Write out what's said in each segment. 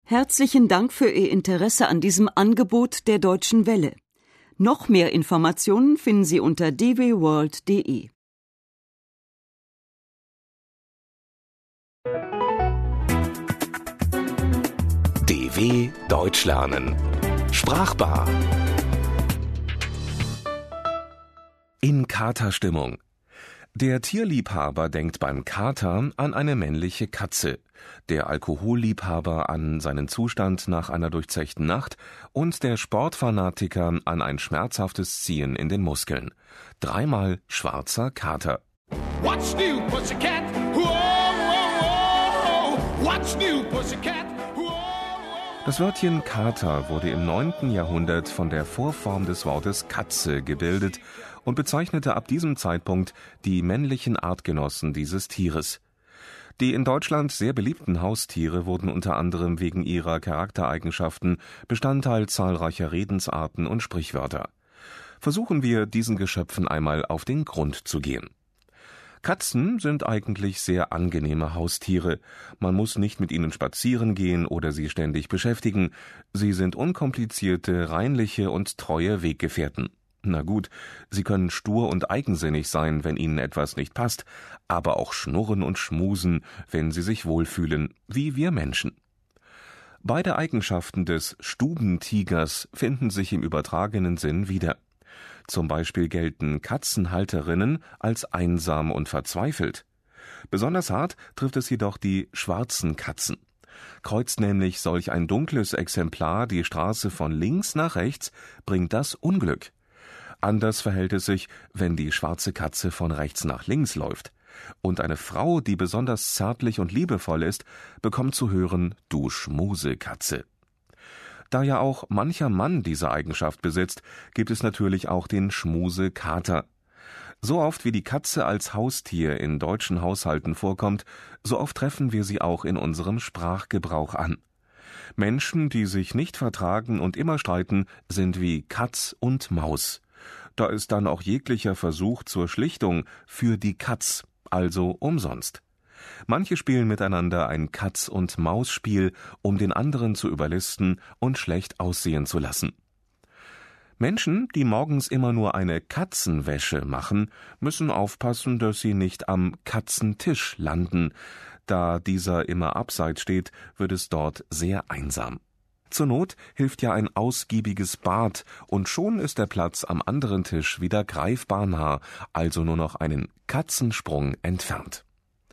Herzlichen Dank für Ihr Interesse an diesem Angebot der Deutschen Welle. Noch mehr Informationen finden Sie unter dwworld.de. DW Deutsch lernen. Sprachbar. In Katerstimmung. Der Tierliebhaber denkt beim Kater an eine männliche Katze, der Alkoholliebhaber an seinen Zustand nach einer durchzechten Nacht und der Sportfanatiker an ein schmerzhaftes Ziehen in den Muskeln. Dreimal schwarzer Kater. What's new, Pussycat? Whoa, whoa, whoa. What's new, Pussycat? Das Wörtchen Kater wurde im 9. Jahrhundert von der Vorform des Wortes Katze gebildet und bezeichnete ab diesem Zeitpunkt die männlichen Artgenossen dieses Tieres. Die in Deutschland sehr beliebten Haustiere wurden unter anderem wegen ihrer Charaktereigenschaften Bestandteil zahlreicher Redensarten und Sprichwörter. Versuchen wir, diesen Geschöpfen einmal auf den Grund zu gehen. Katzen sind eigentlich sehr angenehme Haustiere. Man muss nicht mit ihnen spazieren gehen oder sie ständig beschäftigen. Sie sind unkomplizierte, reinliche und treue Weggefährten. Na gut, sie können stur und eigensinnig sein, wenn ihnen etwas nicht passt, aber auch schnurren und schmusen, wenn sie sich wohlfühlen, wie wir Menschen. Beide Eigenschaften des Stubentigers finden sich im übertragenen Sinn wieder. Zum Beispiel gelten Katzenhalterinnen als einsam und verzweifelt. Besonders hart trifft es jedoch die schwarzen Katzen. Kreuzt nämlich solch ein dunkles Exemplar die Straße von links nach rechts, bringt das Unglück. Anders verhält es sich, wenn die schwarze Katze von rechts nach links läuft. Und eine Frau, die besonders zärtlich und liebevoll ist, bekommt zu hören, du Schmusekatze. Da ja auch mancher Mann diese Eigenschaft besitzt, gibt es natürlich auch den Schmusekater. So oft wie die Katze als Haustier in deutschen Haushalten vorkommt, so oft treffen wir sie auch in unserem Sprachgebrauch an. Menschen, die sich nicht vertragen und immer streiten, sind wie Katz und Maus. Da ist dann auch jeglicher Versuch zur Schlichtung für die Katz, also umsonst. Manche spielen miteinander ein Katz-und-Maus-Spiel, um den anderen zu überlisten und schlecht aussehen zu lassen. Menschen, die morgens immer nur eine Katzenwäsche machen, müssen aufpassen, dass sie nicht am Katzentisch landen. Da dieser immer abseits steht, wird es dort sehr einsam. Zur Not hilft ja ein ausgiebiges Bad und schon ist der Platz am anderen Tisch wieder greifbar nah, also nur noch einen Katzensprung entfernt.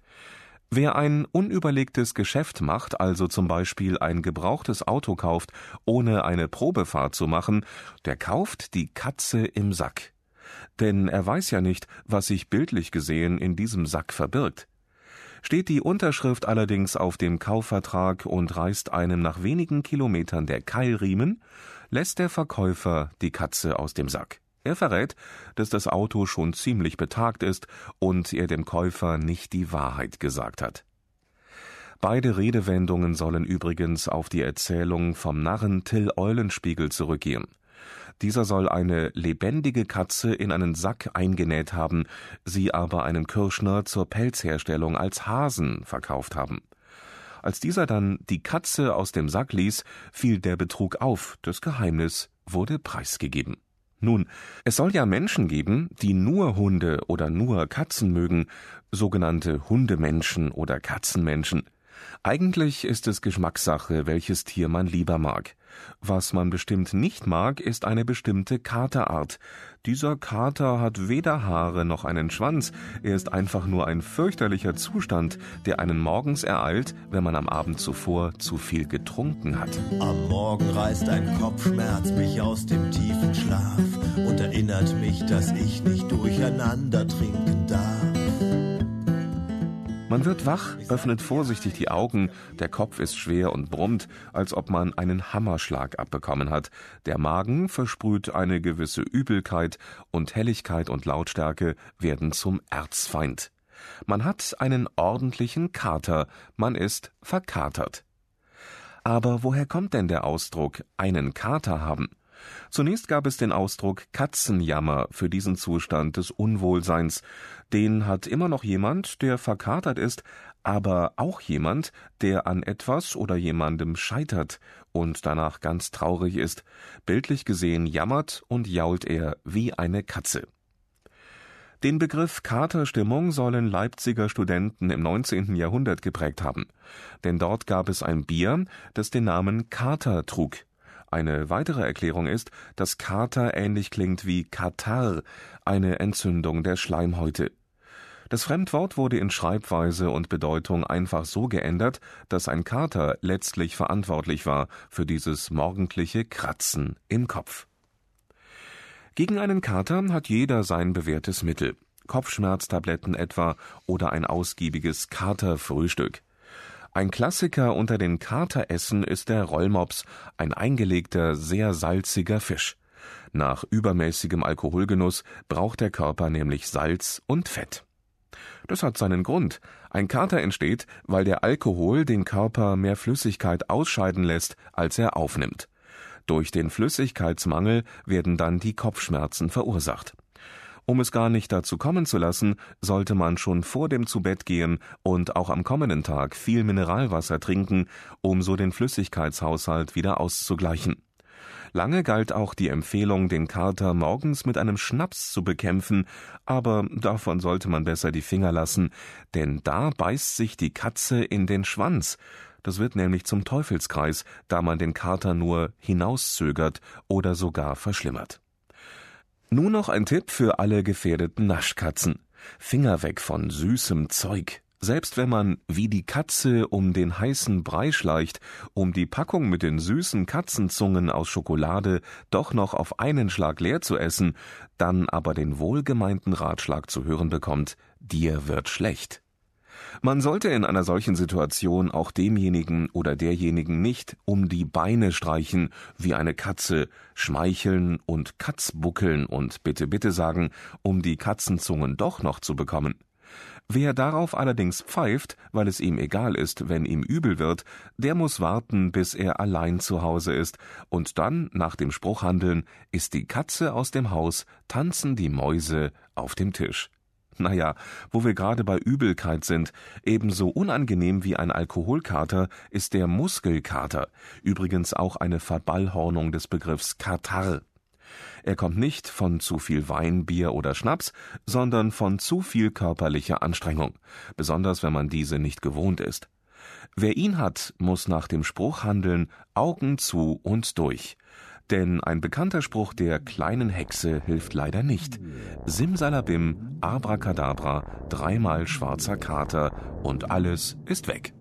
Wer ein unüberlegtes Geschäft macht, also zum Beispiel ein gebrauchtes Auto kauft, ohne eine Probefahrt zu machen, der kauft die Katze im Sack. Denn er weiß ja nicht, was sich bildlich gesehen in diesem Sack verbirgt. Steht die Unterschrift allerdings auf dem Kaufvertrag und reißt einem nach wenigen Kilometern der Keilriemen, lässt der Verkäufer die Katze aus dem Sack. Er verrät, dass das Auto schon ziemlich betagt ist und er dem Käufer nicht die Wahrheit gesagt hat. Beide Redewendungen sollen übrigens auf die Erzählung vom Narren Till Eulenspiegel zurückgehen. Dieser soll eine lebendige Katze in einen Sack eingenäht haben, sie aber einem Kürschner zur Pelzherstellung als Hasen verkauft haben. Als dieser dann die Katze aus dem Sack ließ, fiel der Betrug auf, das Geheimnis wurde preisgegeben. Nun, es soll ja Menschen geben, die nur Hunde oder nur Katzen mögen, sogenannte Hundemenschen oder Katzenmenschen. Eigentlich ist es Geschmackssache, welches Tier man lieber mag. Was man bestimmt nicht mag, ist eine bestimmte Katerart. Dieser Kater hat weder Haare noch einen Schwanz, er ist einfach nur ein fürchterlicher Zustand, der einen morgens ereilt, wenn man am Abend zuvor zu viel getrunken hat. Am Morgen reißt ein Kopfschmerz mich aus dem tiefen Schlaf und erinnert mich, dass ich nicht durcheinander trinken darf. Man wird wach, öffnet vorsichtig die Augen, der Kopf ist schwer und brummt, als ob man einen Hammerschlag abbekommen hat. Der Magen versprüht eine gewisse Übelkeit und Helligkeit und Lautstärke werden zum Erzfeind. Man hat einen ordentlichen Kater, man ist verkatert. Aber woher kommt denn der Ausdruck einen Kater haben? Zunächst gab es den Ausdruck Katzenjammer für diesen Zustand des Unwohlseins. Den hat immer noch jemand, der verkatert ist, aber auch jemand, der an etwas oder jemandem scheitert und danach ganz traurig ist. Bildlich gesehen jammert und jault er wie eine Katze. Den Begriff Katerstimmung sollen Leipziger Studenten im 19. Jahrhundert geprägt haben. Denn dort gab es ein Bier, das den Namen Kater trug. Eine weitere Erklärung ist, dass Kater ähnlich klingt wie Katarrh, eine Entzündung der Schleimhäute. Das Fremdwort wurde in Schreibweise und Bedeutung einfach so geändert, dass ein Kater letztlich verantwortlich war für dieses morgendliche Kratzen im Kopf. Gegen einen Kater hat jeder sein bewährtes Mittel. Kopfschmerztabletten etwa oder ein ausgiebiges Katerfrühstück. Ein Klassiker unter den Kateressen ist der Rollmops, ein eingelegter, sehr salziger Fisch. Nach übermäßigem Alkoholgenuss braucht der Körper nämlich Salz und Fett. Das hat seinen Grund. Ein Kater entsteht, weil der Alkohol den Körper mehr Flüssigkeit ausscheiden lässt, als er aufnimmt. Durch den Flüssigkeitsmangel werden dann die Kopfschmerzen verursacht. Um es gar nicht dazu kommen zu lassen, sollte man schon vor dem Zubettgehen und auch am kommenden Tag viel Mineralwasser trinken, um so den Flüssigkeitshaushalt wieder auszugleichen. Lange galt auch die Empfehlung, den Kater morgens mit einem Schnaps zu bekämpfen, aber davon sollte man besser die Finger lassen, denn da beißt sich die Katze in den Schwanz. Das wird nämlich zum Teufelskreis, da man den Kater nur hinauszögert oder sogar verschlimmert. Nun noch ein Tipp für alle gefährdeten Naschkatzen. Finger weg von süßem Zeug. Selbst wenn man wie die Katze um den heißen Brei schleicht, um die Packung mit den süßen Katzenzungen aus Schokolade doch noch auf einen Schlag leer zu essen, dann aber den wohlgemeinten Ratschlag zu hören bekommt, dir wird schlecht. Man sollte in einer solchen Situation auch demjenigen oder derjenigen nicht um die Beine streichen wie eine Katze, schmeicheln und Katzbuckeln und bitte sagen, um die Katzenzungen doch noch zu bekommen. Wer darauf allerdings pfeift, weil es ihm egal ist, wenn ihm übel wird, der muss warten, bis er allein zu Hause ist, und dann, nach dem Spruch handeln, ist die Katze aus dem Haus, tanzen die Mäuse auf dem Tisch. Naja, wo wir gerade bei Übelkeit sind, ebenso unangenehm wie ein Alkoholkater ist der Muskelkater, übrigens auch eine Verballhornung des Begriffs Katarrh. Er kommt nicht von zu viel Wein, Bier oder Schnaps, sondern von zu viel körperlicher Anstrengung, besonders wenn man diese nicht gewohnt ist. Wer ihn hat, muss nach dem Spruch handeln, Augen zu und durch. Denn ein bekannter Spruch der kleinen Hexe hilft leider nicht. Simsalabim, Abracadabra, 3-mal schwarzer Kater und alles ist weg.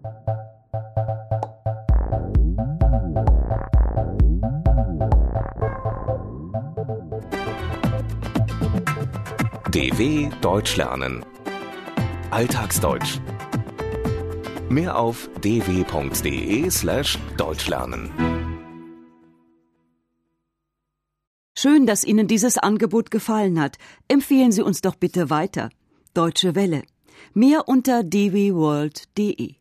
DW Deutsch lernen. Alltagsdeutsch. Mehr auf dw.de/deutschlernen. Schön, dass Ihnen dieses Angebot gefallen hat. Empfehlen Sie uns doch bitte weiter. Deutsche Welle. Mehr unter dwworld.de